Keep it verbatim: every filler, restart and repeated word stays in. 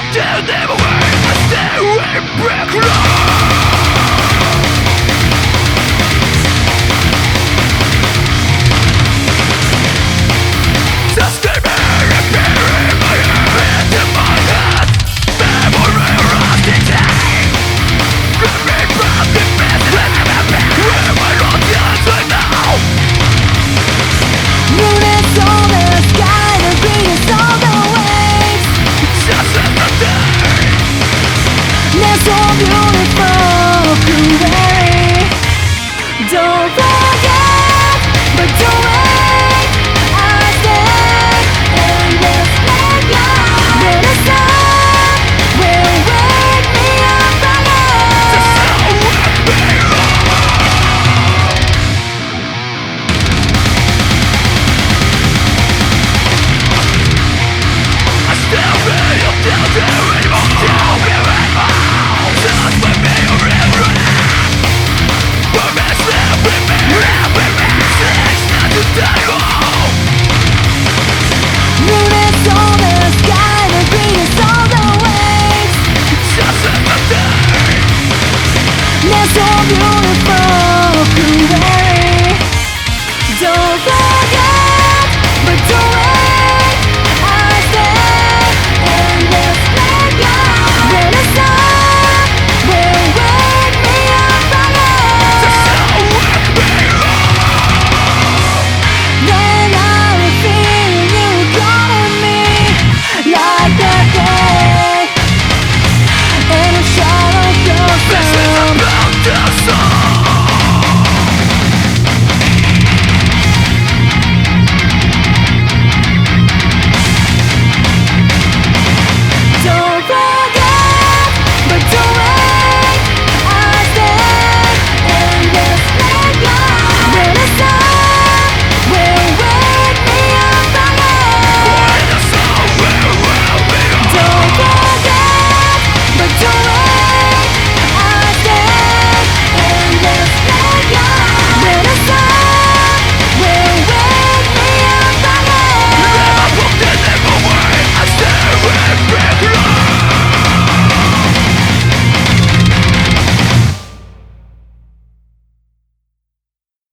Tell them away, I stay away, break love. Just give me a beer in my head, in my head. Memory rusting day. Give me back the best, let me back where my lost years right now. Moon is on the sky, the green is on the waves. Just as the day. They're so beautiful, cruelly. Don't forget, but don't wait. I stay in this playground. Where the sun will wake me up alone. The sun wake me up. I still feel till there anymore. Tell me anymore. Just with me forever. But me still with me, with me. It's not to die home. Moon is on the sky, the green is on the waves. Just as the day. They're so beautiful, cruelly. Don't forget, but don't wait. I stay in this playground. Where the sun will wake me up alone. The sun wake me up. Then I will feel you calling me like that day. And a shadow goes This is down. about the sun.